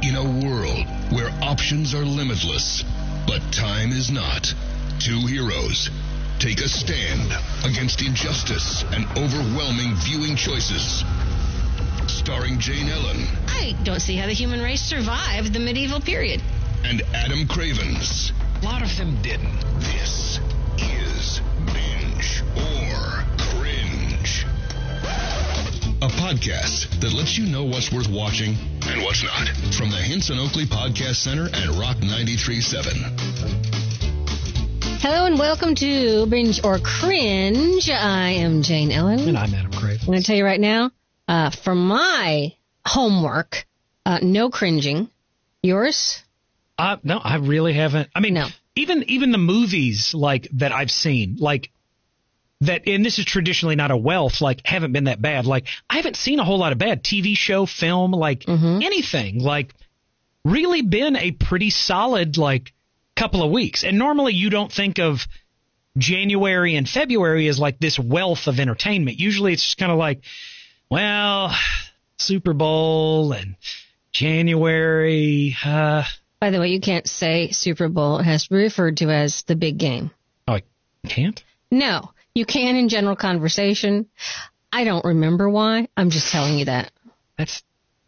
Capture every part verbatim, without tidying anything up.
In a world where options are limitless, but time is not, two heroes take a stand against injustice and overwhelming viewing choices. Starring Jane Ellen. I don't see how the human race survived the medieval period. And Adam Cravens. A lot of them didn't. This is Binge or Cringe. A podcast that lets you know what's worth watching and what's not. From the Hinson Oakley Podcast Center and Rock ninety-three point seven. Hello and welcome to Binge or Cringe. I am Jane Ellen. And I'm Adam Cravens. I'm going to tell you right now, uh, for my homework, uh, no cringing. Yours? Uh, no, I really haven't. I mean, no. even even the movies like that I've seen, like that, and this is traditionally not a wealth, like haven't been that bad. Like I haven't seen a whole lot of bad T V show, film, like mm-hmm. anything. Like really been a pretty solid like couple of weeks. And normally you don't think of January and February as like this wealth of entertainment. Usually it's just kind of like, well, Super Bowl and January. Uh, By the way, you can't say Super Bowl. It has to be referred to as the big game. Oh, I can't? No, you can in general conversation. I don't remember why. I'm just telling you that. That's...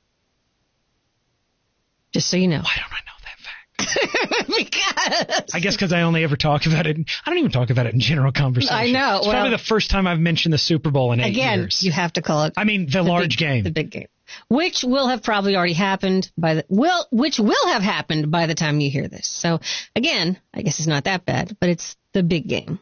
Just so you know. Why don't I know that fact? Because... I guess because I only ever talk about it. In, I don't even talk about it in general conversation. I know. It's well, probably the first time I've mentioned the Super Bowl in eight again, years. Again, you have to call it... I mean, the, the large big, game. The big game. Which will have probably already happened by the will, which will have happened by the time you hear this. So again, I guess it's not that bad, but it's the big game.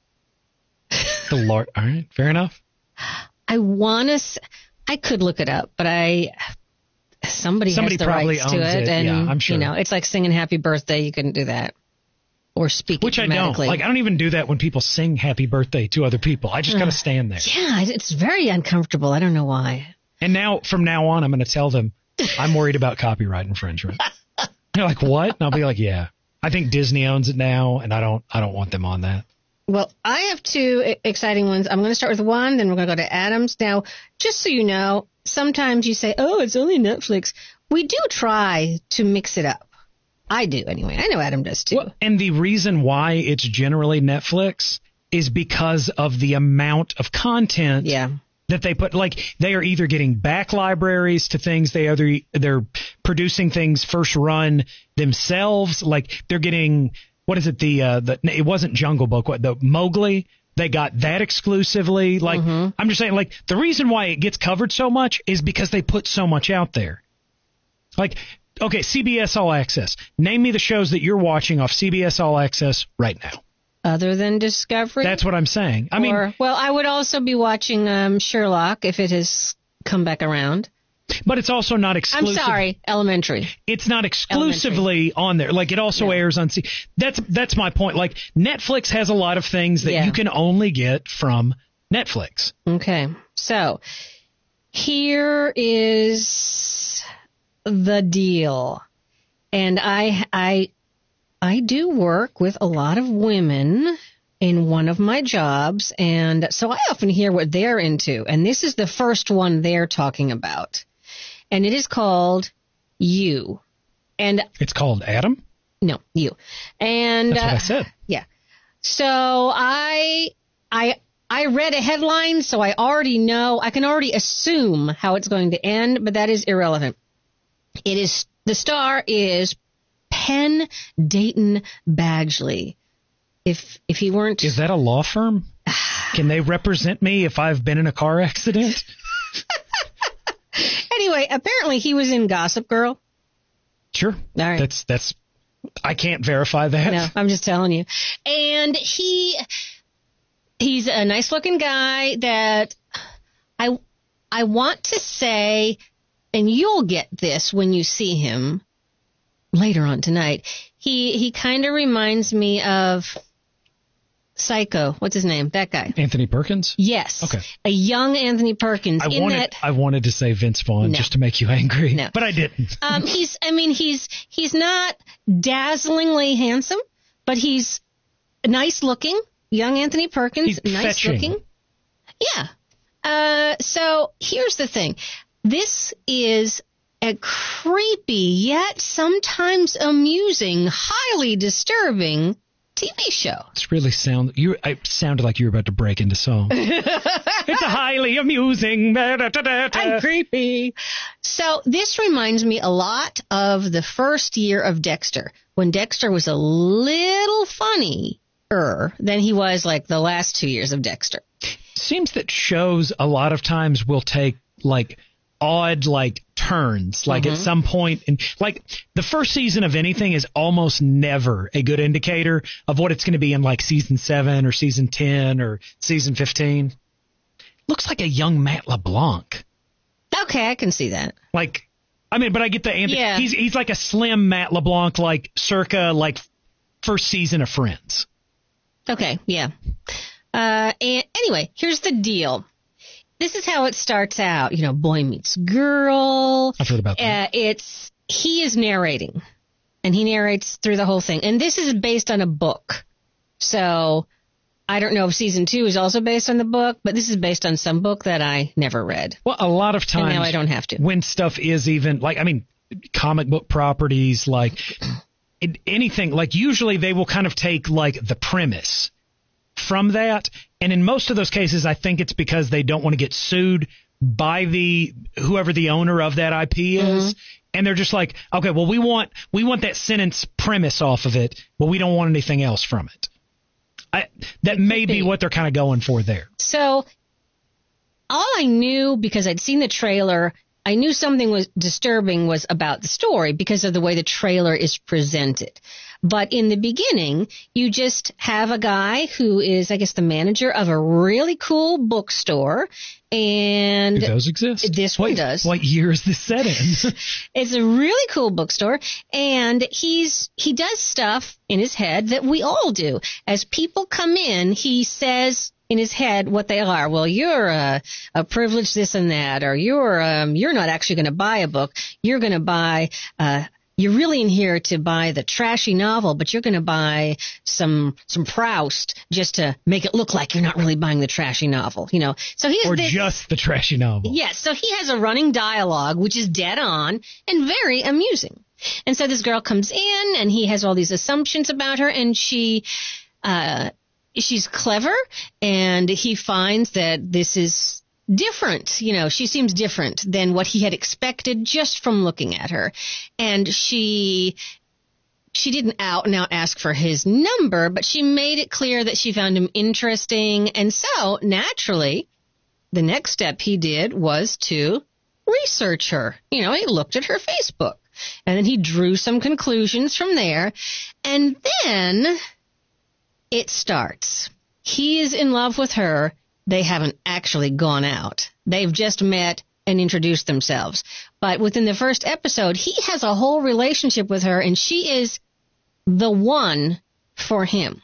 The Lord. All right, fair enough. I want to. I could look it up, but I somebody, somebody has the probably rights owns to it, it. and yeah, I'm sure. You know, it's like singing "Happy Birthday." You couldn't do that, or speak Which it I don't. Like I don't even do that when people sing "Happy Birthday" to other people. I just uh, gotta stand there. Yeah, it's very uncomfortable. I don't know why. And now, from now on, I'm going to tell them I'm worried about copyright infringement. They're like, what? And I'll be like, yeah. I think Disney owns it now, and I don't I don't want them on that. Well, I have two exciting ones. I'm going to start with one, then we're going to go to Adam's. Now, just so you know, sometimes you say, oh, it's only Netflix. We do try to mix it up. I do, anyway. I know Adam does, too. Well, and the reason why it's generally Netflix is because of the amount of content. Yeah. That they put, like, they are either getting back libraries to things, they either, they're producing things first run themselves, like, they're getting, what is it, the, uh, the it wasn't Jungle Book, what, the Mowgli, they got that exclusively, like, mm-hmm. I'm just saying, like, the reason why it gets covered so much is because they put so much out there. Like, okay, C B S All Access, name me the shows that you're watching off C B S All Access right now. Other than Discovery? That's what I'm saying. I mean, or, well, I would also be watching um, Sherlock if it has come back around. But it's also not exclusive. I'm sorry, Elementary. It's not exclusively on there. Like, it also no. airs on C. That's that's my point. Like, Netflix has a lot of things that yeah. you can only get from Netflix. Okay. So, here is the deal. And I I... I do work with a lot of women in one of my jobs, and so I often hear what they're into, and this is the first one they're talking about, and it is called You. And it's called Adam? No, You. And that's what uh, I said. Yeah. So I I I read a headline, so I already know, I can already assume how it's going to end, but that is irrelevant. It is, the star is Penn Dayton Badgley. If if he weren't... Is that a law firm? Can they represent me if I've been in a car accident? Anyway, apparently he was in Gossip Girl. Sure. All right. That's, that's, I can't verify that. No, I'm just telling you. And he, he's a nice looking guy that I, I want to say, and you'll get this when you see him later on tonight. He, he kind of reminds me of Psycho. What's his name? That guy. Anthony Perkins? Yes. Okay. A young Anthony Perkins. I in wanted, that, I wanted to say Vince Vaughn no. just to make you angry, no. but I didn't. um, he's, I mean, he's, he's not dazzlingly handsome, but he's nice looking. Young Anthony Perkins. He's nice fetching. looking. Yeah. Uh, so here's the thing. This is a creepy yet sometimes amusing, highly disturbing T V show. It's really sound. You. It sounded like you were about to break into song. It's a highly amusing. I'm creepy. So this reminds me a lot of the first year of Dexter, when Dexter was a little funnier than he was like the last two years of Dexter. Seems that shows a lot of times will take like odd like turns, like Mm-hmm. at some point, and like the first season of anything is almost never a good indicator of what it's going to be in like season seven or season ten or season fifteen. Looks like a young Matt LeBlanc. Okay, I can see that. Like, I mean, but I get the answer. Yeah. He's he's like a slim Matt LeBlanc, like circa like first season of Friends. Okay, yeah. Uh, and anyway, here's the deal. This is how it starts out. You know, boy meets girl. I've heard about that. Uh, it's he is narrating, and he narrates through the whole thing. And this is based on a book, so I don't know if season two is also based on the book, but this is based on some book that I never read. Well, a lot of times And now I don't have to. when stuff is even like, I mean, comic book properties, like it, anything, like usually they will kind of take like the premise from that. And in most of those cases, I think it's because they don't want to get sued by the whoever the owner of that I P is. Mm-hmm. And they're just like, okay, well, we want we want that sentence premise off of it, but we don't want anything else from it. I, that may be what they're kind of going for there. So all I knew, because I'd seen the trailer, I knew something was disturbing was about the story because of the way the trailer is presented. But in the beginning, you just have a guy who is, I guess, the manager of a really cool bookstore. And it does exist. This one what, does. What year is this set in? It's a really cool bookstore, and he's he does stuff in his head that we all do. As people come in, he says in his head what they are. Well, you're a, a privileged this and that, or you're um, you're not actually going to buy a book. You're going to buy. Uh, You're really in here to buy the trashy novel, but you're going to buy some some Proust just to make it look like you're not really buying the trashy novel, you know. So he has or this, just the trashy novel. yes. So he has a running dialogue which is dead on and very amusing. And so this girl comes in, and he has all these assumptions about her, and she uh she's clever, and he finds that this is different. You know, she seems different than what he had expected just from looking at her. And she she didn't out and out ask for his number, but she made it clear that she found him interesting. And so, naturally, the next step he did was to research her. You know, he looked at her Facebook, and then he drew some conclusions from there. And then it starts. He is in love with her. They haven't actually gone out. They've just met and introduced themselves. But within the first episode, he has a whole relationship with her, and she is the one for him.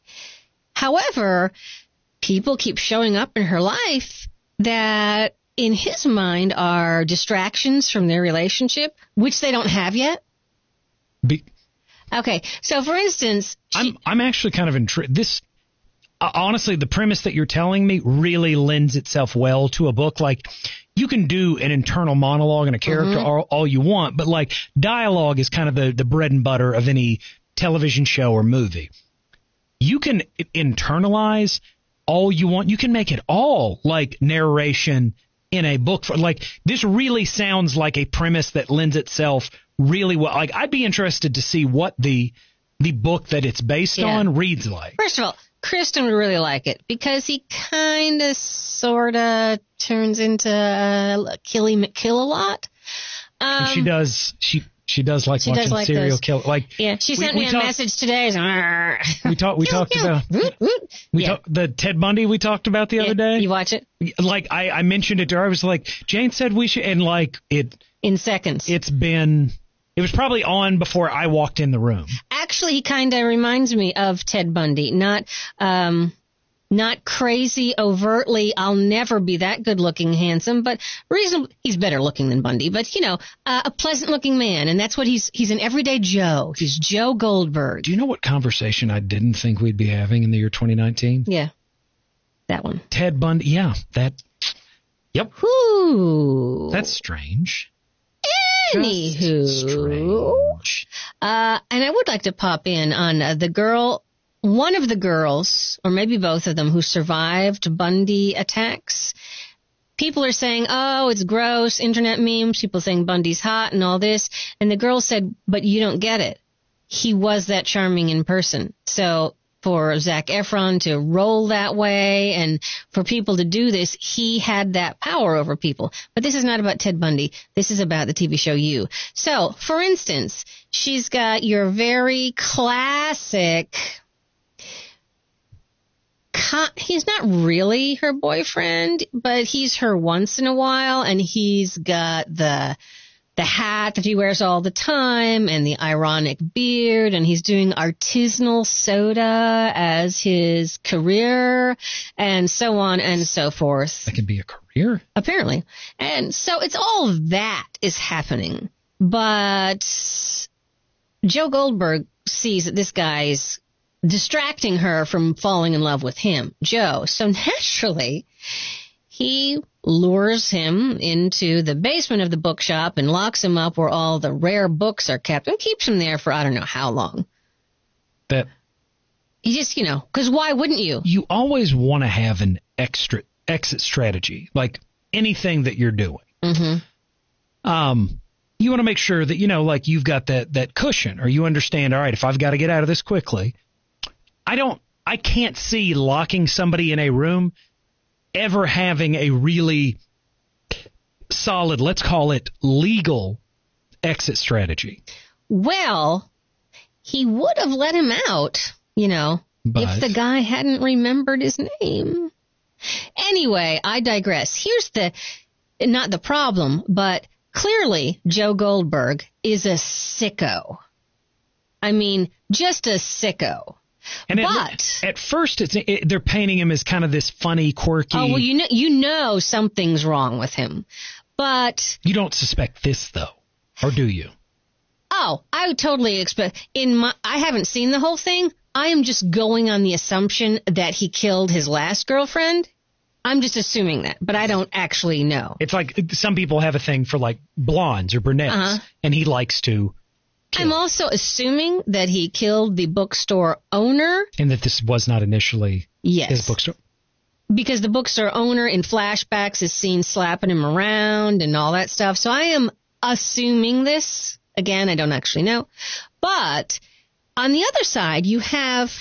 However, people keep showing up in her life that, in his mind, are distractions from their relationship, which they don't have yet. Be- okay, so for instance... I'm, she- I'm actually kind of intrigued. This... Uh, honestly, the premise that you're telling me really lends itself well to a book. Like, you can do an internal monologue and a character Mm-hmm. all, all you want, but like dialogue is kind of the, the bread and butter of any television show or movie. You can internalize all you want. You can make it all like narration in a book. For, like, this really sounds like a premise that lends itself really well. Like, I'd be interested to see what the the book that it's based Yeah. on reads like. First of all, Kristen would really like it because he kind of, sort of turns into uh, Killy McKill a lot. Um, And she does. She she does like she watching does like serial those. kill. Like, Yeah, she we- sent we me a talked- message today. we talked. We talked about. Woot, woot. We Yeah. talked the Ted Bundy we talked about the Yeah, other day. You watch it? Like, I, I mentioned it to her. I was like, Jane said we should, and like it. In seconds. It's been. It was probably on before I walked in the room. Actually, he kind of reminds me of Ted Bundy. Not, um, not crazy overtly. I'll never be that good looking, handsome, but reasonably, he's better looking than Bundy. But you know, uh, a pleasant looking man, and that's what he's. He's an everyday Joe. He's Joe Goldberg. Do you know what conversation I didn't think we'd be having in the year twenty nineteen? Yeah, that one. Ted Bundy. Yeah, that. Yep. Whoo. That's strange. Anywho, strange. Uh, and I would like to pop in on uh, the girl, one of the girls, or maybe both of them, who survived Bundy attacks. People are saying, oh, it's gross, internet memes, people saying Bundy's hot and all this. And the girl said, but you don't get it. He was that charming in person. So for Zac Efron to roll that way and for people to do this, he had that power over people. But this is not about Ted Bundy. This is about the T V show You. So, for instance, she's got your very classic... He's not really her boyfriend, but he's her once in a while, and he's got the the hat that he wears all the time and the ironic beard, and he's doing artisanal soda as his career, and so on and so forth. That can be a career? Apparently. And so it's all of that is happening. But Joe Goldberg sees that this guy's distracting her from falling in love with him, Joe. So naturally, he lures him into the basement of the bookshop and locks him up where all the rare books are kept and keeps him there for I don't know how long. That he just, you know, because why wouldn't you? You always want to have an extra exit strategy, like anything that you're doing. Mm-hmm. Um, you want to make sure that, you know, like you've got that, that cushion, or you understand, all right, if I've got to get out of this quickly, I don't, I can't see locking somebody in a room ever having a really solid, let's call it legal exit strategy. Well, he would have let him out, you know, but if the guy hadn't remembered his name. Anyway, I digress. Here's the, not the problem, but clearly Joe Goldberg is a sicko. I mean, just a sicko. And but at, at first, it's it, they're painting him as kind of this funny, quirky. Oh, well, you know, you know something's wrong with him. But you don't suspect this, though, or do you? Oh, I would totally expect. In my, I haven't seen the whole thing. I am just going on the assumption that he killed his last girlfriend. I'm just assuming that, but I don't actually know. It's like some people have a thing for like blondes or brunettes, uh-huh. and he likes to. Kill. I'm also assuming that he killed the bookstore owner. And that this was not initially yes. his bookstore. Because the bookstore owner in flashbacks is seen slapping him around and all that stuff. So I am assuming this. Again, I don't actually know. But on the other side, you have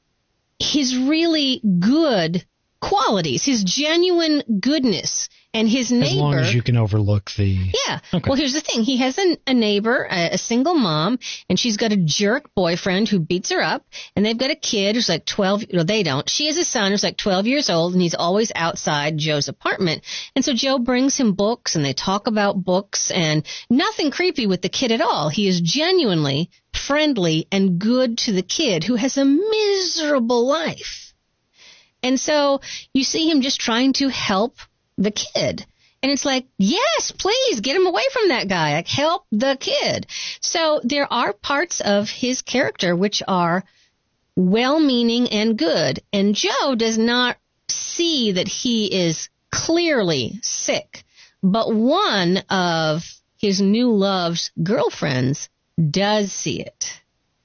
his really good qualities, his genuine goodness. And his neighbor... As long as you can overlook the... Yeah. Okay. Well, here's the thing. He has a, a neighbor, a, a single mom, and she's got a jerk boyfriend who beats her up, and they've got a kid who's like twelve... No, they don't. She has a son who's like twelve years old, and he's always outside Joe's apartment. And so Joe brings him books, and they talk about books, and nothing creepy with the kid at all. He is genuinely friendly and good to the kid who has a miserable life. And so you see him just trying to help the kid. And it's like, yes, please get him away from that guy. Like, help the kid. So there are parts of his character which are well-meaning and good. And Joe does not see that he is clearly sick. But one of his new love's girlfriends does see it.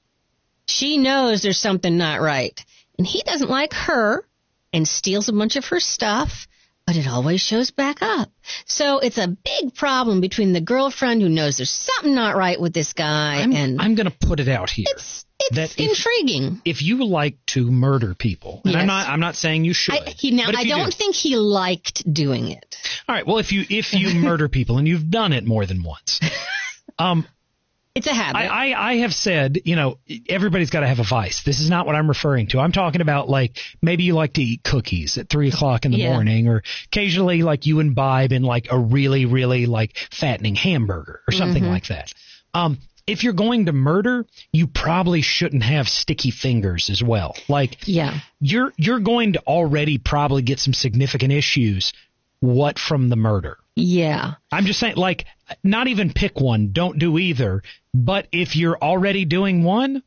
She knows there's something not right. And he doesn't like her and steals a bunch of her stuff. But it always shows back up. So it's a big problem between the girlfriend who knows there's something not right with this guy. I'm, and I'm going to put it out here. It's, it's that intriguing. If, if you like to murder people, and yes. I'm not I'm not saying you should. I, he, now, I don't do. think he liked doing it. All right. Well, if you if you murder people, and you've done it more than once, um, it's a habit. I, I, I have said, you know, everybody's got to have a vice. This is not what I'm referring to. I'm talking about, like, maybe you like to eat cookies at three o'clock in the yeah. morning, or occasionally, like, you imbibe in, like, a really, really, like, fattening hamburger or something mm-hmm. like that. Um, if you're going to murder, you probably shouldn't have sticky fingers as well. Like, yeah. you're you're going to already probably get some significant issues. What from the murder? Yeah. I'm just saying, like, not even pick one. Don't do either. But if you're already doing one,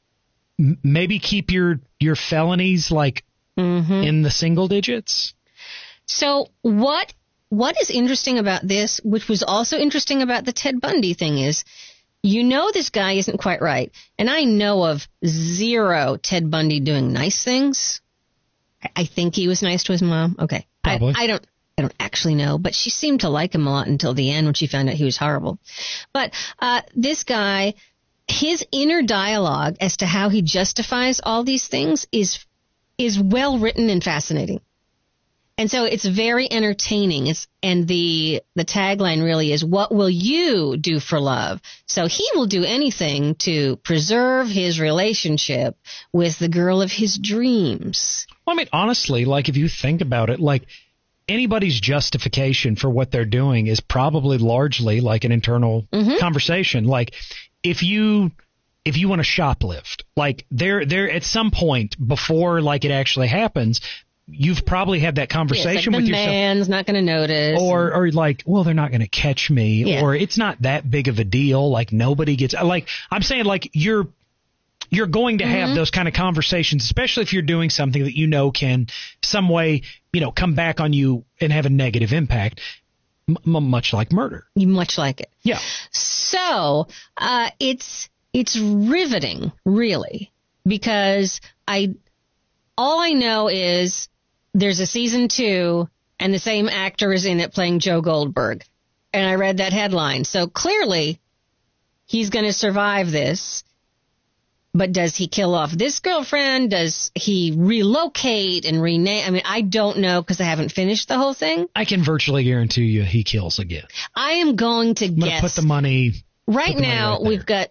m- maybe keep your, your felonies, like, mm-hmm. in the single digits. So what what is interesting about this, which was also interesting about the Ted Bundy thing, is you know this guy isn't quite right. And I know of zero Ted Bundy doing nice things. I think he was nice to his mom. Okay. Probably. I, I don't I don't actually know, but she seemed to like him a lot until the end when she found out he was horrible. But uh, this guy, his inner dialogue as to how he justifies all these things is is well written and fascinating. And so it's very entertaining. It's, and the the tagline really is, what will you do for love? So he will do anything to preserve his relationship with the girl of his dreams. Well, I mean, honestly, like if you think about it, like anybody's justification for what they're doing is probably largely like an internal mm-hmm. conversation. Like if you if you want to shoplift, like there there at some point before like it actually happens, you've probably had that conversation yeah, like with the yourself. The man's not going to notice. Or, or like, well, they're not going to catch me. Yeah. Or it's not that big of a deal. Like nobody gets, like, I'm saying like you're, you're going to have mm-hmm. those kind of conversations, especially if you're doing something that you know can some way, you know, come back on you and have a negative impact, m- much like murder. Much like it. Yeah. So, uh, it's, it's riveting, really, because I, all I know is there's a season two and the same actor is in it playing Joe Goldberg. And I read that headline. So clearly he's going to survive this. But does he kill off this girlfriend? Does he relocate and rename? I mean, I don't know because I haven't finished the whole thing. I can virtually guarantee you he kills again. I am going to I'm guess. Gonna put the money. Right the now, money right we've got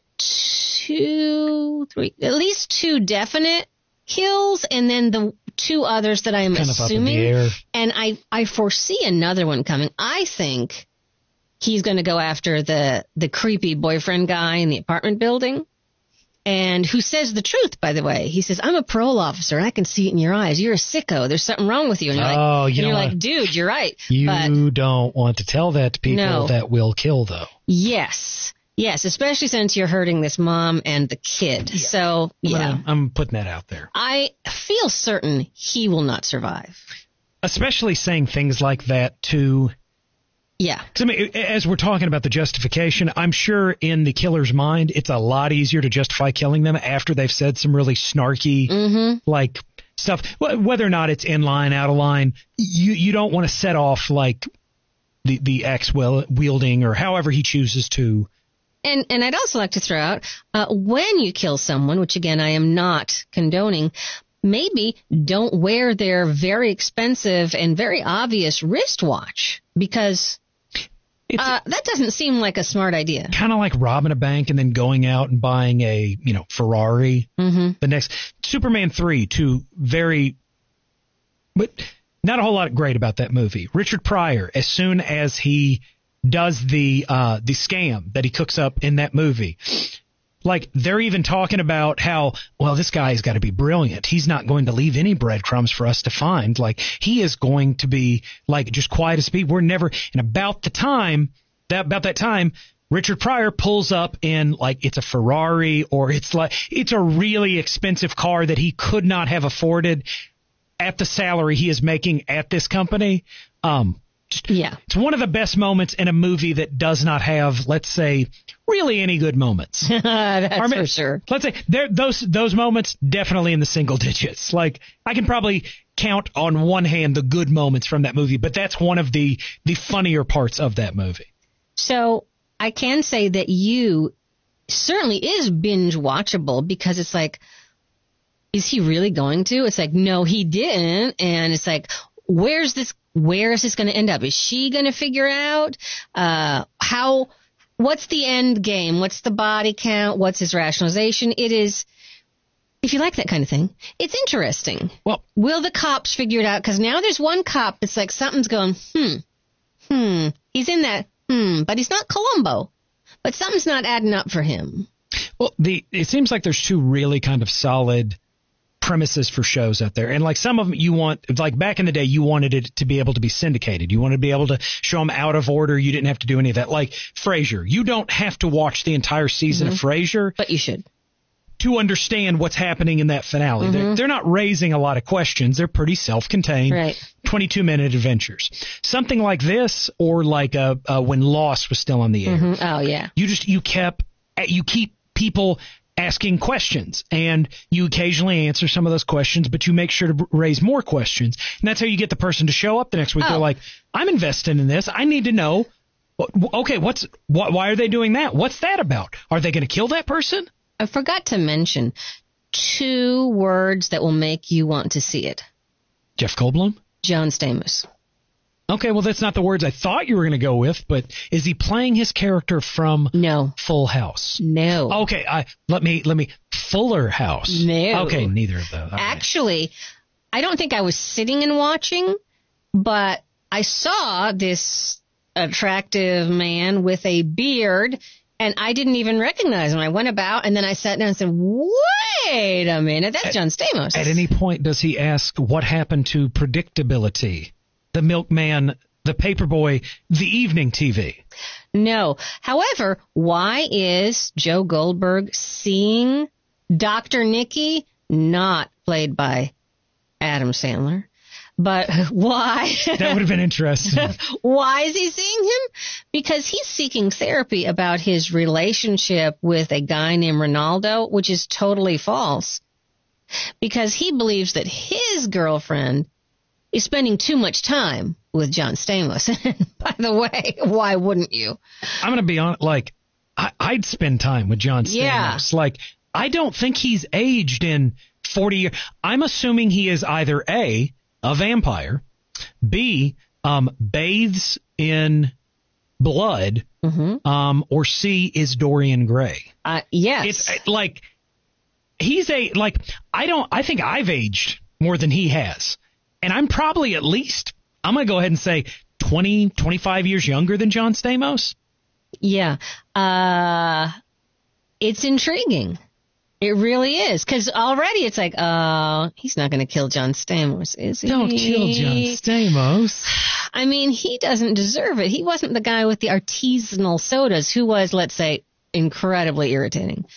two, three, at least two definite kills, and then the two others that I am kind assuming. Of up in the air. And I, I foresee another one coming. I think he's going to go after the, the creepy boyfriend guy in the apartment building. And who says the truth, by the way. He says, I'm a parole officer. I can see it in your eyes. You're a sicko. There's something wrong with you. And you're like, oh, you and you're wanna, like dude, you're right. You but, don't want to tell that to people no. that will kill, though. Yes. Yes, especially since you're hurting this mom and the kid. Yeah. So, yeah. I'm, I'm putting that out there. I feel certain he will not survive. Especially saying things like that to... Yeah. I mean, as we're talking about the justification, I'm sure in the killer's mind, it's a lot easier to justify killing them after they've said some really snarky, mm-hmm. like, stuff. Whether or not it's in line, out of line, you you don't want to set off, like, the, the axe wielding or however he chooses to. And and I'd also like to throw out, uh, when you kill someone, which, again, I am not condoning, maybe don't wear their very expensive and very obvious wristwatch, because... Uh, that doesn't seem like a smart idea. Kind of like robbing a bank and then going out and buying a, you know, Ferrari. Mm-hmm. The next Superman three, two very, but not a whole lot great about that movie. Richard Pryor, as soon as he does the uh, the scam that he cooks up in that movie, like they're even talking about how, well, this guy's got to be brilliant. He's not going to leave any breadcrumbs for us to find. Like he is going to be like just quiet as speed. We're never. And about the time that about that time, Richard Pryor pulls up in like it's a Ferrari or it's like it's a really expensive car that he could not have afforded at the salary he is making at this company. Um, Just, yeah. It's one of the best moments in a movie that does not have, let's say, really any good moments. That's or, for sure. Let's say there, those those moments definitely in the single digits. Like I can probably count on one hand the good moments from that movie, but that's one of the the funnier parts of that movie. So I can say that You certainly is binge watchable because it's like, is he really going to? It's like, no, he didn't, and it's like, where's this? Where is this going to end up? Is she going to figure out uh, how? What's the end game? What's the body count? What's his rationalization? It is, if you like that kind of thing, it's interesting. Well, will the cops figure it out? Because now there's one cop that's like something's going, hmm, hmm. He's in that, hmm, but he's not Columbo. But something's not adding up for him. Well, the it seems like there's two really kind of solid premises for shows out there. And like some of them you want, like back in the day, you wanted it to be able to be syndicated. You wanted to be able to show them out of order. You didn't have to do any of that. Like Frasier, you don't have to watch the entire season mm-hmm. of Frasier. But you should. To understand what's happening in that finale. Mm-hmm. They're, they're not raising a lot of questions. They're pretty self-contained. Right. twenty-two minute adventures. Something like this, or like uh, uh, when Lost was still on the air. Mm-hmm. Oh, yeah. You just, you kept, you keep people asking questions, and you occasionally answer some of those questions, but you make sure to raise more questions. And that's how you get the person to show up the next week. Oh. They're like, I'm invested in this. I need to know. Okay, what's wh- why are they doing that? What's that about? Are they going to kill that person? I forgot to mention two words that will make you want to see it. Jeff Goldblum? John Stamos. Okay, well, that's not the words I thought you were going to go with, but is he playing his character from No. Full House? No. Okay, I let me let me Fuller House. No. Okay, neither of those. Okay. Actually, I don't think I was sitting and watching, but I saw this attractive man with a beard, and I didn't even recognize him. I went about, and then I sat down and said, wait a minute, that's at, John Stamos. At any point, does he ask what happened to predictability? The milkman, the paperboy, the evening T V? No. However, why is Joe Goldberg seeing Doctor Nicky, not played by Adam Sandler, but why? That would have been interesting. Why is he seeing him? Because he's seeking therapy about his relationship with a guy named Ronaldo, which is totally false. Because he believes that his girlfriend is spending too much time with John Stamos. By the way, why wouldn't you? I'm going to be honest, like, I, I'd spend time with John Stamos. Yeah. Like, I don't think he's aged in forty years. I'm assuming he is either A, a vampire, B, um, bathes in blood, Mm-hmm. um, or C, is Dorian Gray. Uh, yes. It's like, he's a, like, I don't, I think I've aged more than he has. And I'm probably at least, I'm going to go ahead and say twenty, twenty-five years younger than John Stamos. Yeah. Uh, it's intriguing. It really is. Because already it's like, uh, he's not going to kill John Stamos, is he? Don't kill John Stamos. I mean, he doesn't deserve it. He wasn't the guy with the artisanal sodas who was, let's say, incredibly irritating.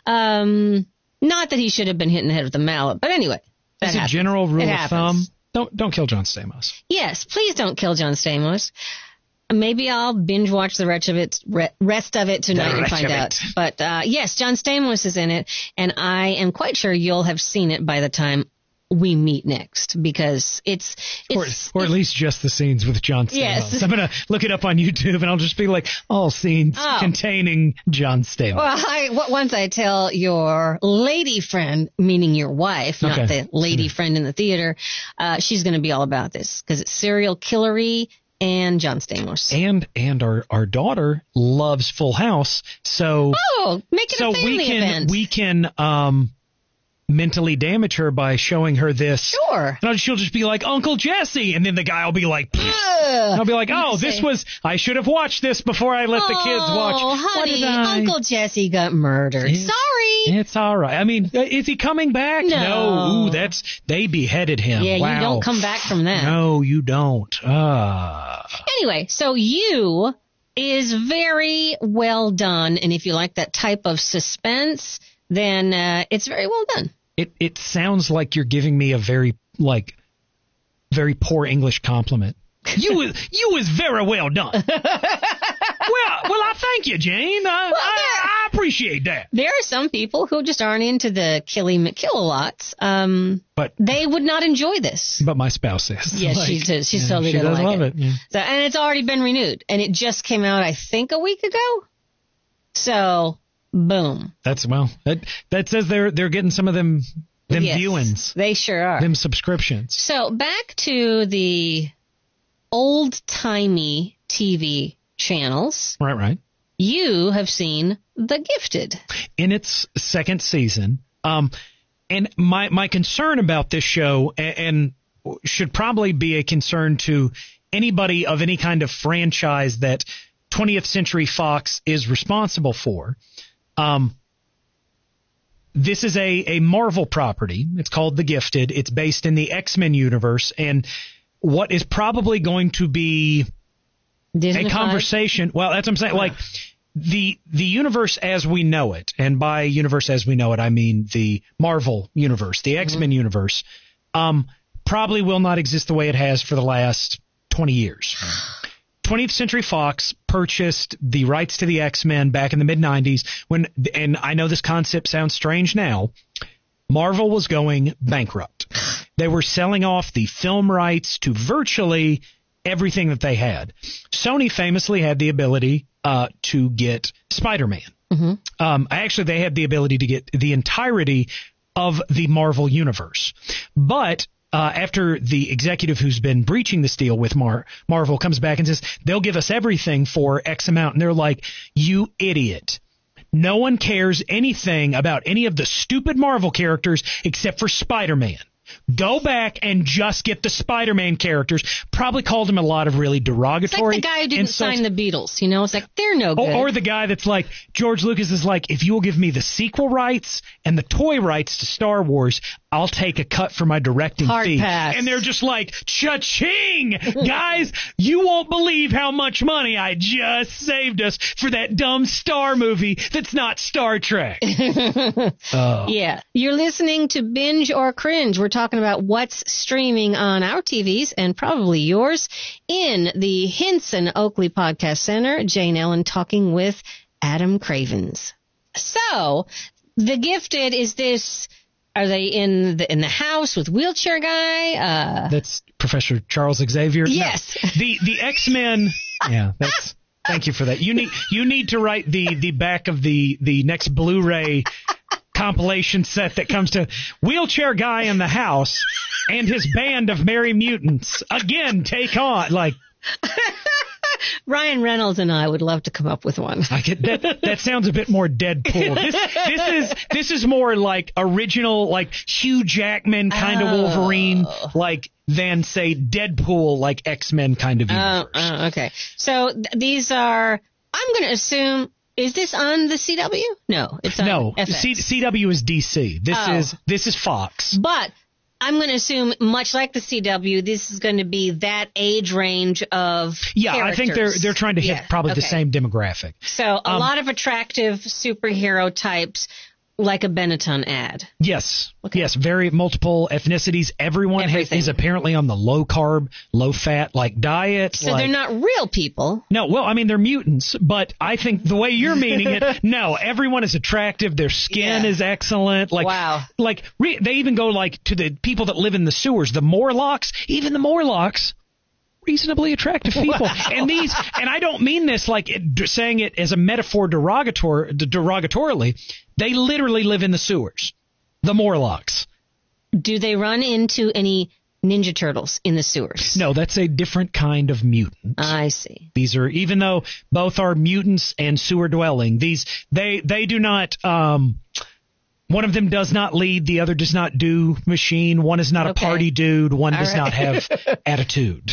Um, not that he should have been hit in the head with a mallet, but anyway. As a happens. general rule It of happens. thumb, don't don't kill John Stamos. Yes, please don't kill John Stamos. Maybe I'll binge watch the rest of it, re- rest of it tonight The and rest find of out. it. But uh, yes, John Stamos is in it, and I am quite sure you'll have seen it by the time we meet next, because it's, Or, it's or at least just the scenes with John Stamos. Yes. I'm going to look it up on YouTube, and I'll just be like, all scenes Oh. containing John Stamos. well, I, w- once I tell your lady friend, meaning your wife, not Okay. the lady friend in the theater, uh, she's going to be all about this, because it's serial killery and John Stamos. And and our, our daughter loves Full House, so Oh, make it so a family we can event. we can um mentally damage her by showing her this. Sure. And she'll just be like, Uncle Jesse, and then the guy will be like, and Ugh. I'll be like, You oh, say- this was, I should have watched this before I let the kids watch. Oh, What honey, did I? Uncle Jesse got murdered. It's- Sorry. It's all right. I mean, uh, is he coming back? No. Ooh, that's, they beheaded him. Yeah, wow. you don't come back from that. No, you don't. Ah. Anyway, so You is very well done, and if you like that type of suspense, then uh, it's very well done. It it sounds like you're giving me a very, like, very poor English compliment. You was you was very well done. well, well, I thank you, Jane. I, Well, I, there- I appreciate that. There are some people who just aren't into the Killy McKill-a-lots. Um, But they would not enjoy this. but my spouse is. Yes, Like, she does. She's yeah, totally she gonna does like love it. it. Yeah. So, and it's already been renewed, and it just came out, I think, a week ago. So, boom. That's well. That that says they're they're getting some of them them Yes, viewings, They sure are. them subscriptions. So back to the old-timey T V channels. Right, right. You have seen The Gifted. In its second season. Um, and my my concern about this show, and, and should probably be a concern to anybody of any kind of franchise that twentieth Century Fox is responsible for. Um, this is a, a Marvel property. It's called The Gifted. It's based in the X-Men universe, and what is probably going to be Disney a conversation. Well, that's what I'm saying. Like the the universe as we know it, and by universe as we know it, I mean the Marvel universe, the X-Men universe. Um, probably will not exist the way it has for the last twenty years. twentieth Century Fox purchased the rights to the X-Men back in the mid nineties when, and I know this concept sounds strange now, Marvel was going bankrupt. They were selling off the film rights to virtually everything that they had. Sony famously had the ability uh, to get Spider-Man. Mm-hmm. Um, actually, they had the ability to get the entirety of the Marvel universe. But uh, after the executive who's been breaching this deal with Mar- Marvel comes back and says, they'll give us everything for X amount. And they're like, you idiot. No one cares anything about any of the stupid Marvel characters except for Spider-Man. Go back and just get the Spider-Man characters. Probably called him a lot of really derogatory. It's like the guy who didn't insults. sign the Beatles, you know? It's like, they're no good. Or, or the guy that's like, George Lucas is like, if you will give me the sequel rights and the toy rights to Star Wars, I'll take a cut for my directing Hard fee. pass. And they're just like, cha-ching! Guys, you won't believe how much money I just saved us for that dumb Star movie that's not Star Trek. uh. Yeah. You're listening to Binge or Cringe. We're talking about what's streaming on our T Vs and probably yours in the Hinson Oakley Podcast Center. Jane Ellen talking with Adam Cravens. So, The Gifted, is this... Are they in the in the house with Wheelchair Guy? Uh, that's Professor Charles Xavier. Yes. No, the the X-Men. Yeah, that's. Thank you for that. You need you need to write the the back of the the next Blu-ray compilation set that comes to Wheelchair Guy in the house and his band of merry mutants. Again, take on like. Ryan Reynolds and I would love to come up with one. I get that. That sounds a bit more Deadpool. This, this is this is more like original, like Hugh Jackman kind of oh. Wolverine, like than say Deadpool, like X-Men kind of universe. Oh, oh, okay. So th- these are. I'm going to assume. Is this on the C W? No, it's on no. F X. C- CW is D C. This oh. is this is Fox. But I'm going to assume, much like the C W, this is going to be that age range of yeah. characters. I think they're they're trying to hit yeah, probably okay. the same demographic. So a um, lot of attractive superhero types, like a Benetton ad. Yes, okay. yes. Very multiple ethnicities. Everyone ha- is apparently on the low carb, low fat like diet. So like, they're not real people. No, well, I mean, they're mutants, but I think the way you're meaning it, no, everyone is attractive. Their skin Yeah. is excellent. Like, Wow. Like, re- they even go, like, to the people that live in the sewers, the Morlocks, even the Morlocks, reasonably attractive people. Wow. And these, and I don't mean this like it, saying it as a metaphor derogator, derogatorily. They literally live in the sewers, the Morlocks. Do they run into any Ninja Turtles in the sewers? No, that's a different kind of mutant. I see. These are, even though both are mutants and sewer dwelling, these they they do not. Um, one of them does not lead, the other does not do machine. One is not Okay. a party dude. One All does right. not have attitude.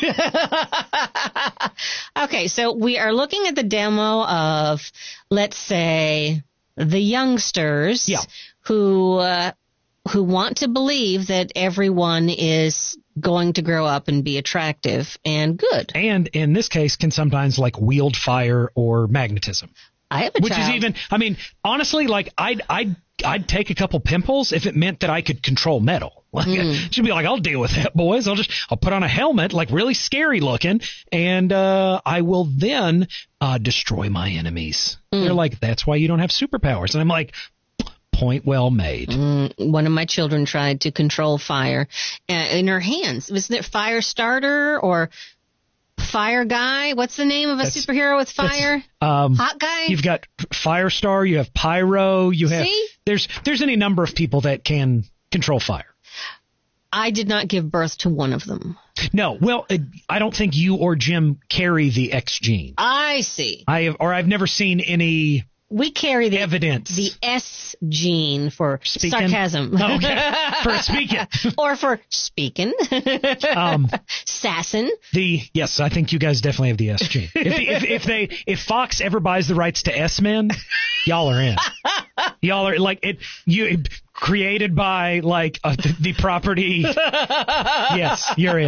Okay, so we are looking at the demo of, let's say, the youngsters Yeah. who uh, who want to believe that everyone is going to grow up and be attractive and good. And in this case, can sometimes like wield fire or magnetism. I have a Which child. is even, I mean, honestly, like I'd I'd I'd take a couple pimples if it meant that I could control metal. Like, Mm. she'd be like, I'll deal with that, boys. I'll just I'll put on a helmet, like really scary looking, and uh, I will then uh, destroy my enemies. Mm. They're like, that's why you don't have superpowers, and I'm like, point well made. Mm, one of my children tried to control fire uh, in her hands. Was it fire starter or fire guy? What's the name of a That's- superhero with fire? Um, Hot guy? You've got Firestar, you have Pyro, you have See? there's there's any number of people that can control fire. I did not give birth to one of them. No, well, uh, I don't think you or Jim carry the X gene. I see. I have, or I've never seen any We carry the evidence. the S gene for Speaking? sarcasm. Oh, okay. For speaking. or for speaking. Um, Sassin. the yes, I think you guys definitely have the S gene. If, if, if they if Fox ever buys the rights to S Men, y'all are in. Y'all are like it. You created by like uh, the, the property. Yes, you're in.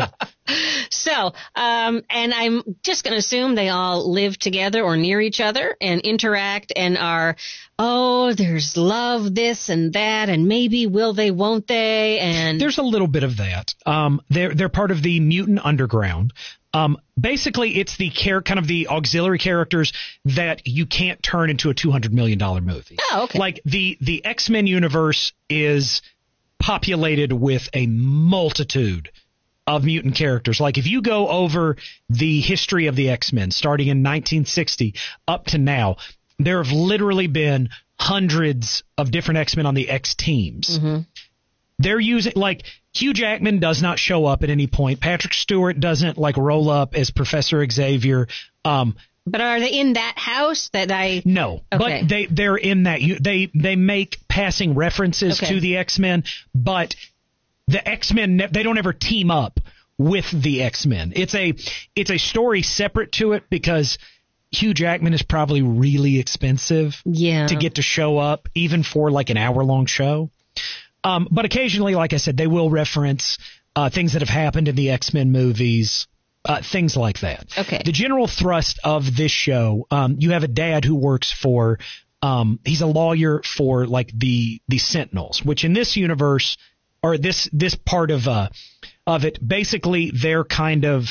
So, um, and I'm just going to assume they all live together or near each other and interact and are, oh, there's love, this and that, and maybe will they, won't they? And there's a little bit of that. Um, they're they're part of the Mutant Underground. Um, basically, it's the care kind of the auxiliary characters that you can't turn into a two hundred million dollars movie. Oh, okay. Like the the X-Men universe is populated with a multitude of mutant characters. Like if you go over the history of the X-Men starting in nineteen sixty up to now, there have literally been hundreds of different X-Men on the X teams. Mm-hmm. They're using, like, Hugh Jackman does not show up at any point. Patrick Stewart doesn't, like, roll up as Professor Xavier. Um, but are they in that house that I... No, okay. But they, they're in that. They, they make passing references okay. to the X-Men, but the X-Men, they don't ever team up with the X-Men. It's a, it's a story separate to it because Hugh Jackman is probably really expensive yeah. to get to show up, even for, like, an hour-long show. Um, but occasionally, like I said, they will reference uh, things that have happened in the X-Men movies, uh, things like that. Okay. The general thrust of this show, um, you have a dad who works for, um, he's a lawyer for like the the Sentinels, which in this universe, or this this part of uh of it, basically they're kind of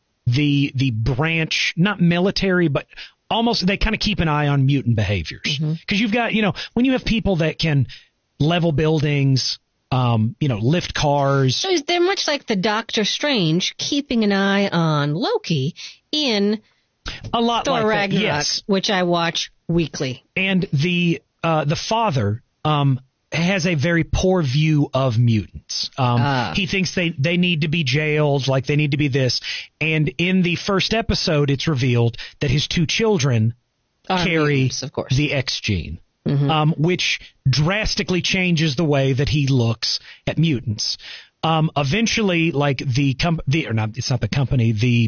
the the branch, not military, but almost they kind of keep an eye on mutant behaviors because mm-hmm. you've got, you know, when you have people that can level buildings, um, you know, lift cars. So they're much like the Doctor Strange keeping an eye on Loki in a lot Thor like Ragnarok, that. Yes. which I watch weekly. And the uh, the father um, has a very poor view of mutants. Um, uh. He thinks they, they need to be jailed, like they need to be this. And in the first episode, it's revealed that his two children Are carry mutants, of course. the X gene. Mm-hmm. Um, which drastically changes the way that he looks at mutants. Um, eventually, like the com- the or not, it's not the company, the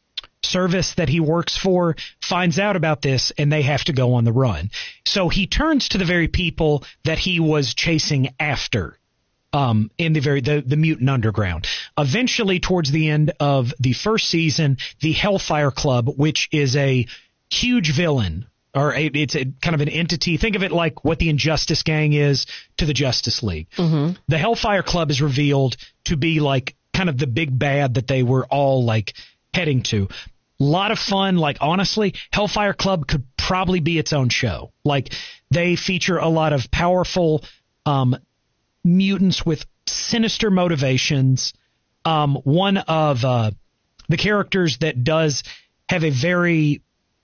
service that he works for finds out about this, and they have to go on the run. So he turns to the very people that he was chasing after. Um, in the very the, the Mutant Underground. Eventually, towards the end of the first season, the Hellfire Club, which is a huge villain. Or a, it's a kind of an entity. Think of it like what the Injustice Gang is to the Justice League. Mm-hmm. The Hellfire Club is revealed to be like kind of the big bad that they were all like heading to. A lot of fun. Like, honestly, Hellfire Club could probably be its own show. Like, they feature a lot of powerful um, mutants with sinister motivations. Um, one of uh, the characters that does have a very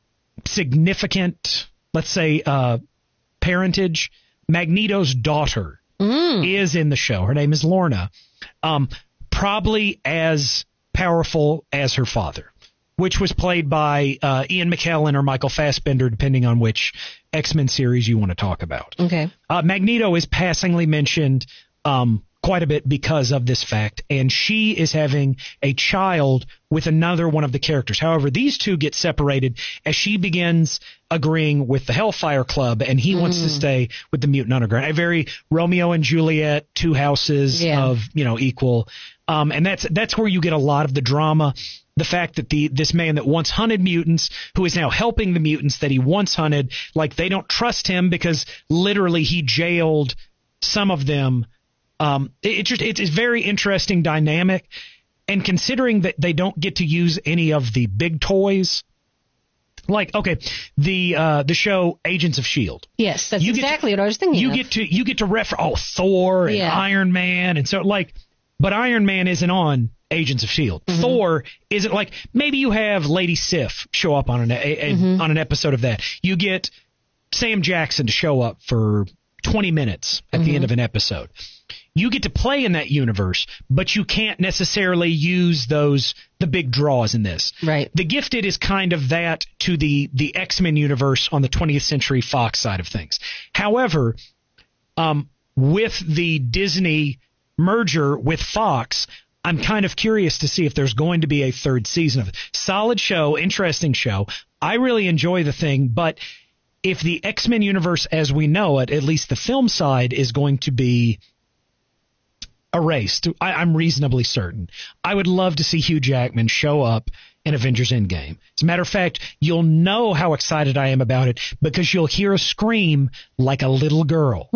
significant, let's say, uh, parentage, Magneto's daughter mm. is in the show. Her name is Lorna. Um, probably as powerful as her father, which was played by uh, Ian McKellen or Michael Fassbender, depending on which X-Men series you want to talk about. Okay. Uh, Magneto is passingly mentioned um, quite a bit because of this fact, and she is having a child with another one of the characters. However, these two get separated as she begins agreeing with the Hellfire Club, and he mm. wants to stay with the Mutant Underground. A very Romeo and Juliet, two houses yeah. of, you know, equal. Um, and that's that's where you get a lot of the drama. The fact that the this man that once hunted mutants, who is now helping the mutants that he once hunted, like they don't trust him because literally he jailed some of them. Um, it, it just it's a very interesting dynamic, and considering that they don't get to use any of the big toys, like okay, the uh, the show Agents of S H I E L D. Yes, that's you exactly to, what I was thinking. You of. get to you get to refer oh Thor and yeah. Iron Man, and so like, but Iron Man isn't on Agents of S H I E L D. Mm-hmm. Thor isn't, like, maybe you have Lady Sif show up on an a, a, mm-hmm. on an episode of that. You get Sam Jackson to show up for twenty minutes at mm-hmm. the end of an episode. You get to play in that universe, but you can't necessarily use those the big draws in this. Right. The Gifted is kind of that to the the X-Men universe on the twentieth Century Fox side of things. However, um, with the Disney merger with Fox, I'm kind of curious to see if there's going to be a third season of it. Solid show, interesting show. I really enjoy the thing, but if the X-Men universe as we know it, at least the film side, is going to be erased. I, I'm reasonably certain. I would love to see Hugh Jackman show up in Avengers Endgame. As a matter of fact, you'll know how excited I am about it because you'll hear a scream like a little girl.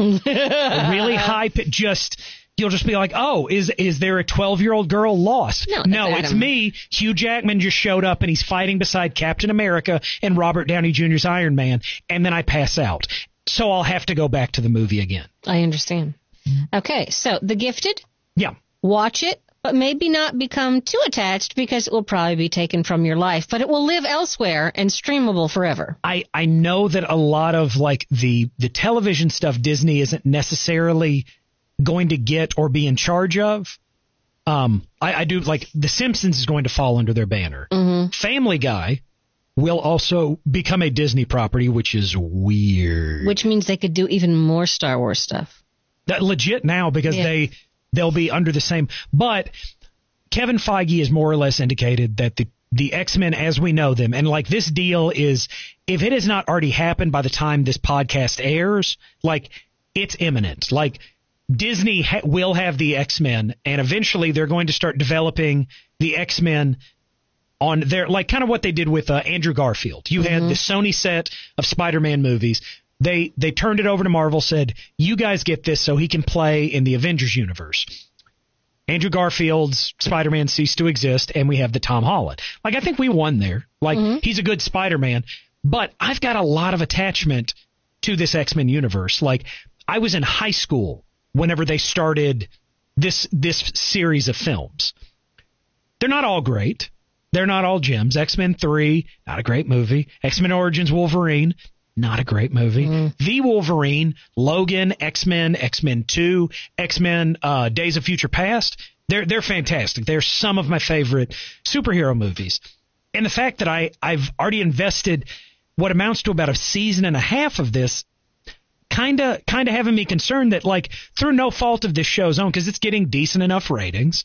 A really high pitch, just... You'll just be like, oh, is is there a twelve-year-old girl lost? No, no it's it's me. Hugh Jackman just showed up, and he's fighting beside Captain America and Robert Downey Junior's Iron Man, and then I pass out. So I'll have to go back to the movie again. I understand. Okay, so The Gifted? Yeah. Watch it, but maybe not become too attached because it will probably be taken from your life, but it will live elsewhere and streamable forever. I, I know that a lot of, like, the, the television stuff Disney isn't necessarily going to get or be in charge of. Um, I, I do like The Simpsons is going to fall under their banner. Mm-hmm. Family Guy will also become a Disney property, which is weird. Which means they could do even more Star Wars stuff. That legit now because Yeah. they they'll be under the same. But Kevin Feige has more or less indicated that the the X-Men as we know them, and like this deal is, if it has not already happened by the time this podcast airs, like it's imminent. Like Disney ha- will have the X-Men, and eventually they're going to start developing the X-Men on their, like kind of what they did with uh, Andrew Garfield. You mm-hmm. had the Sony set of Spider-Man movies. They they turned it over to Marvel, said, you guys get this so he can play in the Avengers universe. Andrew Garfield's Spider-Man ceased to exist, and we have the Tom Holland. Like, I think we won there. Like, mm-hmm. he's a good Spider-Man, but I've got a lot of attachment to this X-Men universe. Like, I was in high school whenever they started this this series of films. They're not all great. They're not all gems. X-Men three, not a great movie. X-Men Origins Wolverine, not a great movie. Mm. The Wolverine, Logan, X-Men, X-Men two, X-Men uh, Days of Future Past, they're they're fantastic. They're some of my favorite superhero movies. And the fact that I, I've already invested what amounts to about a season and a half of this kind of kind of having me concerned that, like, through no fault of this show's own, because it's getting decent enough ratings,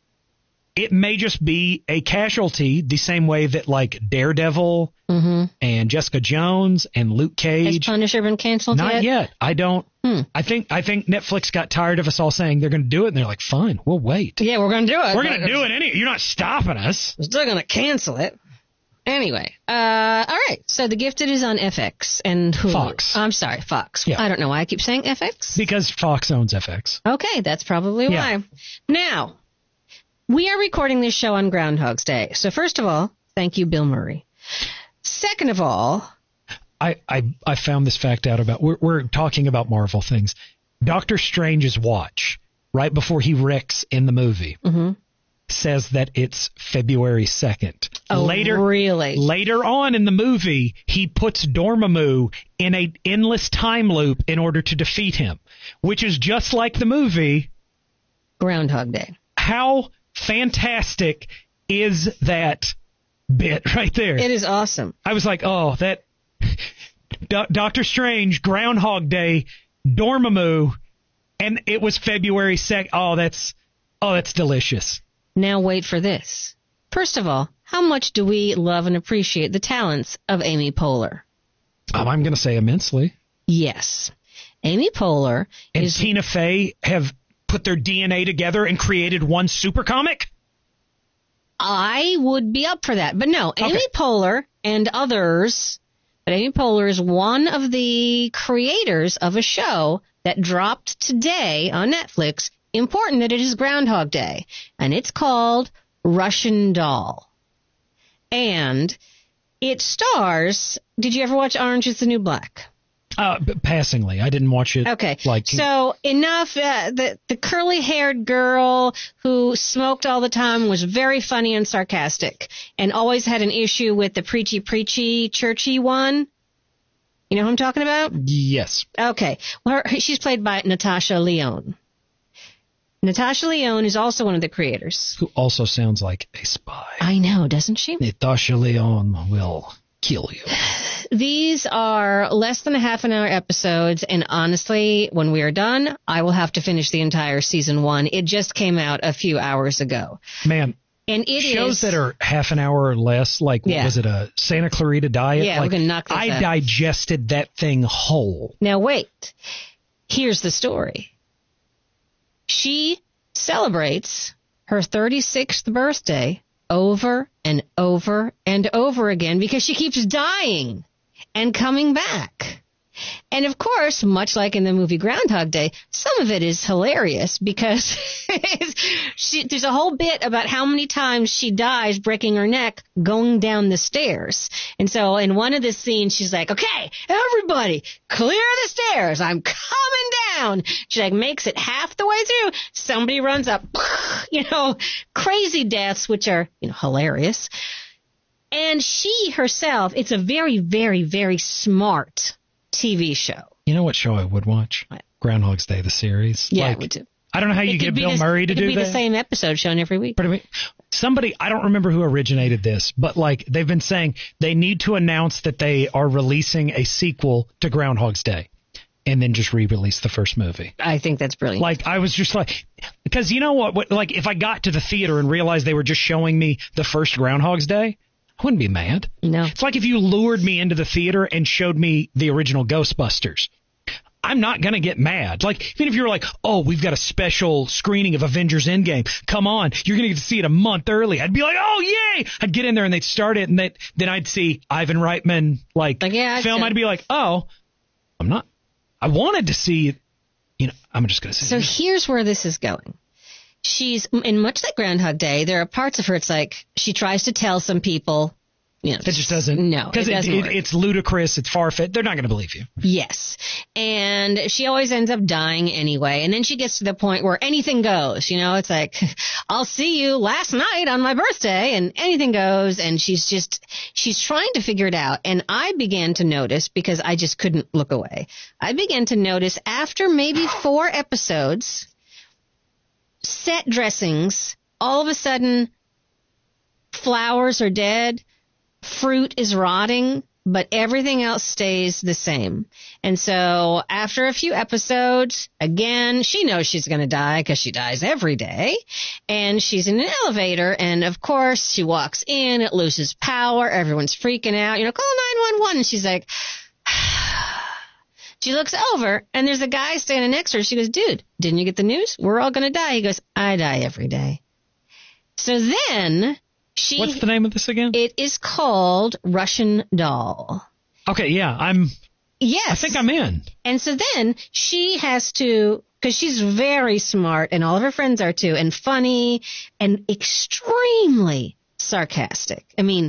it may just be a casualty the same way that, like, Daredevil mm-hmm. and Jessica Jones and Luke Cage. Has Punisher been canceled Not yet? yet. I don't. Hmm. I think I think Netflix got tired of us all saying they're going to do it, and they're like, fine, we'll wait. Yeah, we're going to do it. We're going to do it anyway. You're not stopping us. We're still going to cancel it. Anyway, uh, all right. So The Gifted is on F X and Hulu. Fox. I'm sorry, Fox. Yeah. I don't know why I keep saying F X. Because Fox owns F X. Okay, that's probably Yeah. why. Now, we are recording this show on Groundhog's Day. So first of all, thank you, Bill Murray. Second of all, I, I, I found this fact out about, we're, we're talking about Marvel things. Doctor Strange's watch, right before he wrecks in the movie, mm-hmm. says that it's February second. Oh, later, really? Later on in the movie, he puts Dormammu in a endless time loop in order to defeat him, which is just like the movie Groundhog Day. How fantastic is that bit right there? It is awesome. I was like, oh, that Do- Doctor Strange, Groundhog Day, Dormammu, and it was February second. Oh, that's oh, that's delicious. Now wait for this. First of all, how much do we love and appreciate the talents of Amy Poehler? Um, I'm going to say immensely. Yes. Amy Poehler and is... Tina Fey have put their D N A together and created one super comic? I would be up for that. But no, Amy Okay. Poehler and others, but Amy Poehler is one of the creators of a show that dropped today on Netflix. Important that it is Groundhog Day. And it's called Russian Doll. And it stars, did you ever watch Orange is the New Black? Uh, b- passingly. I didn't watch it. Okay. Like, so enough, uh, the, the curly-haired girl who smoked all the time was very funny and sarcastic and always had an issue with the preachy, preachy, churchy one. You know who I'm talking about? yes. Okay. Well, her, she's played by Natasha Lyonne. Natasha Lyonne is also one of the creators. Who also sounds like a spy. I know, doesn't she? Natasha Lyonne will kill you. These are less than a half an hour episodes, and honestly, when we are done, I will have to finish the entire season one. It just came out a few hours ago. Man, and it shows is, that are half an hour or less, like, Yeah. what was it, a Santa Clarita Diet? Yeah, like, we can knock this I out. digested that thing whole. Now wait, here's the story. She celebrates her thirty-sixth birthday over and over and over again because she keeps dying and coming back. And of course, much like in the movie Groundhog Day, some of it is hilarious because she, there's a whole bit about how many times she dies breaking her neck going down the stairs. And so in one of the scenes, she's like, okay, everybody, clear the stairs. I'm coming down. She like makes it half the way through. Somebody runs up, you know, crazy deaths, which are, you know, hilarious. And she herself, it's a very, very, very smart T V show. You know what show I would watch? What? Groundhog's Day, the series. Yeah, like, I would too. I don't know how you It get could be Bill the- Murray to it could do be that. the same episode shown every week. But I mean, somebody, I don't remember who originated this, but like they've been saying they need to announce that they are releasing a sequel to Groundhog's Day and then just re-release the first movie. I think that's brilliant. Like, I was just like, because you know what, what, like if I got to the theater and realized they were just showing me the first Groundhog's Day, I wouldn't be mad. No. It's like if you lured me into the theater and showed me the original Ghostbusters. I'm not going to get mad. Like, even if you were like, oh, we've got a special screening of Avengers Endgame. Come on. You're going to get to see it a month early. I'd be like, oh, yay. I'd get in there and they'd start it and they, then I'd see Ivan Reitman, like, Like, yeah, film. I'd- I'd be like, oh, I'm not. I wanted to see, you know, I'm just going to say. So here's where this is going. She's, in much like Groundhog Day, there are parts of her, it's like she tries to tell some people, you know. It just doesn't. No, it Because it, doesn't it, work. it's ludicrous. It's far-fetched. They're not going to believe you. Yes. And she always ends up dying anyway. And then she gets to the point where anything goes. You know, it's like, I'll see you last night on my birthday and anything goes. And she's just, she's trying to figure it out. And I began to notice, because I just couldn't look away, I began to notice after maybe four episodes, set dressings, all of a sudden, flowers are dead, fruit is rotting, but everything else stays the same. And so after a few episodes, again, she knows she's going to die because she dies every day. And she's in an elevator. And of course, she walks in, it loses power. Everyone's freaking out. You know, call nine one one. And she's like, she looks over and there's a guy standing next to her. She goes, dude, didn't you get the news? We're all going to die. He goes, I die every day. So then she... What's the name of this again? It is called Russian Doll. Okay, yeah, I'm... Yes. I think I'm in. And so then she has to, because she's very smart and all of her friends are too, and funny and extremely sarcastic. I mean,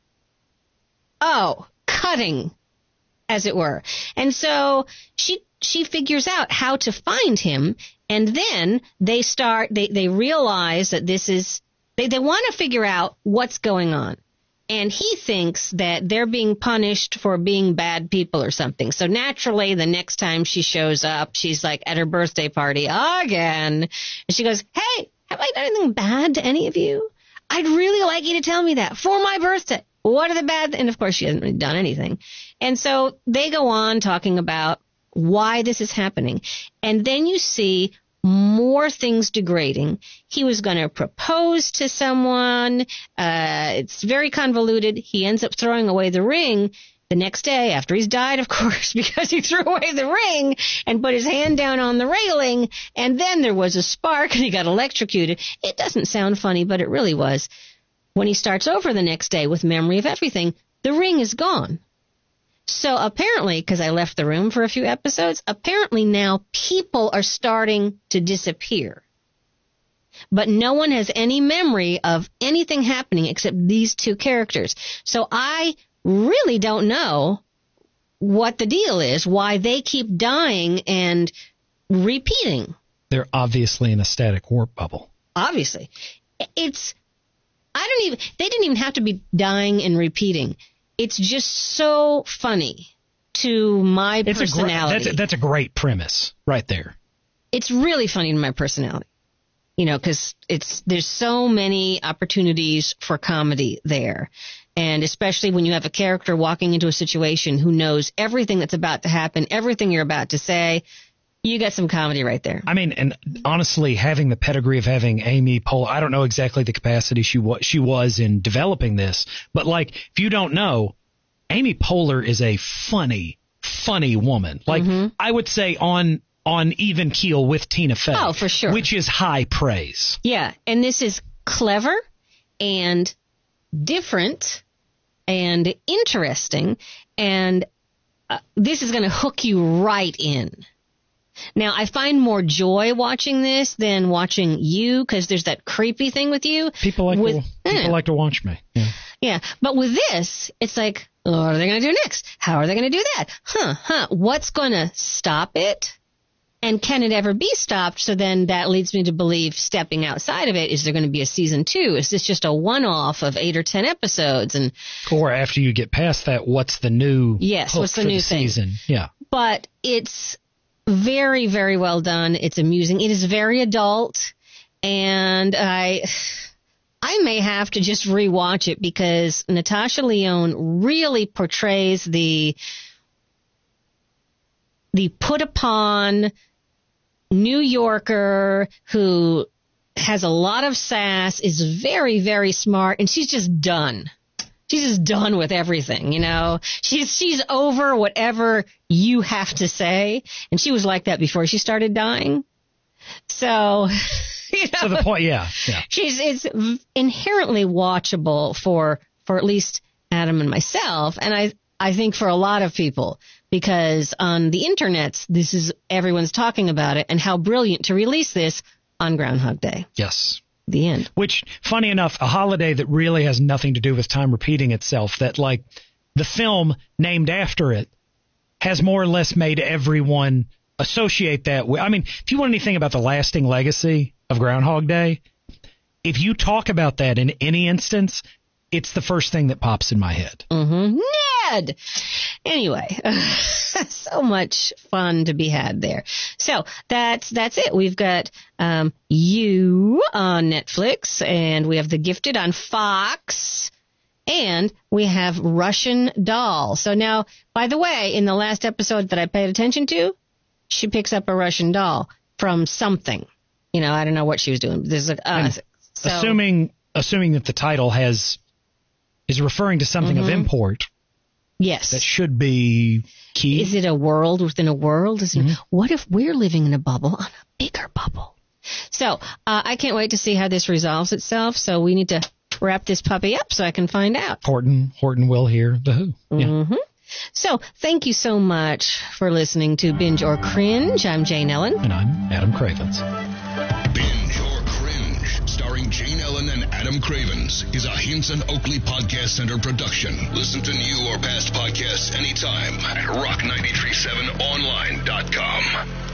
oh, cutting, as it were. And so she she figures out how to find him, and then they start, they, they realize that this is, they, they want to figure out what's going on. And he thinks that they're being punished for being bad people or something. So naturally, the next time she shows up, she's like at her birthday party again. And she goes, hey, have I done anything bad to any of you? I'd really like you to tell me that for my birthday. What are the bad? And of course, she hasn't really done anything. And so they go on talking about why this is happening. And then you see more things degrading. He was going to propose to someone. Uh, it's very convoluted. He ends up throwing away the ring the next day after he's died, of course, because he threw away the ring and put his hand down on the railing. And then there was a spark and he got electrocuted. It doesn't sound funny, but it really was. When he starts over the next day with memory of everything, the ring is gone. So apparently, because I left the room for a few episodes, apparently now people are starting to disappear. But no one has any memory of anything happening except these two characters. So I really don't know what the deal is, why they keep dying and repeating. They're obviously in a static warp bubble. Obviously. It's, I don't even, they didn't even have to be dying and repeating. It's just so funny to my It's personality. A gr- that's, a, that's a great premise right there. It's really funny to my personality, you know, because it's there's so many opportunities for comedy there. And especially when you have a character walking into a situation who knows everything that's about to happen, everything you're about to say, you got some comedy right there. I mean, and honestly, having the pedigree of having Amy Poehler, I don't know exactly the capacity she was, she was in developing this, but like, if you don't know, Amy Poehler is a funny, funny woman. Like, Mm-hmm. I would say on on even keel with Tina Fey. Oh, for sure. Which is high praise. Yeah, and this is clever and different and interesting, and uh, this is going to hook you right in. Now, I find more joy watching this than watching you, because there's that creepy thing with you. People like with, to, people eh. like to watch me. Yeah. Yeah, but with this, it's like, what are they going to do next? How are they going to do that? Huh, huh. What's going to stop it? And can it ever be stopped? So then that leads me to believe, stepping outside of it, is there going to be a season two? Is this just a one-off of eight or ten episodes? And Or after you get past that, what's the new yes, hook what's the for new the thing? season? Yeah. But it's very, very well done. It's amusing. It is very adult, and I, I may have to just rewatch it, because Natasha Lyonne really portrays the, the put upon New Yorker who has a lot of sass, is very, very smart, and she's just done. She's just done with everything, you know. She's she's over whatever you have to say, and she was like that before she started dying. So, you know, So the point, yeah, yeah. she's it's inherently watchable for for at least Adam and myself, and I I think for a lot of people, because on the internets, this is everyone's talking about it, and how brilliant to release this on Groundhog Day. Yes. The end. Which, funny enough, a holiday that really has nothing to do with time repeating itself, that, like, the film named after it has more or less made everyone associate that with. I mean, if you want anything about the lasting legacy of Groundhog Day, if you talk about that in any instance, it's the first thing that pops in my head. Mm-hmm. Ned! Anyway, so much fun to be had there. So that's that's it. We've got um, You on Netflix, and we have The Gifted on Fox, and we have Russian Doll. So now, by the way, in the last episode that I paid attention to, she picks up a Russian doll from something. You know, I don't know what she was doing. There's a uh, so, assuming assuming that the title has is referring to something mm-hmm. of import. Yes. That should be key. Is it a world within a world? Is it, Mm-hmm. What if we're living in a bubble on a bigger bubble? So uh, I can't wait to see how this resolves itself. So we need to wrap this puppy up so I can find out. Horton, Horton will hear the Who. Yeah. Mm-hmm. So thank you so much for listening to Binge or Cringe. I'm Jane Ellen. And I'm Adam Cravens. Binge or Cringe, starring Jane Ellen and Adam Cravens, is a Hinson Oakley Podcast Center production. Listen to new or past podcasts anytime at rock nine three seven online dot com.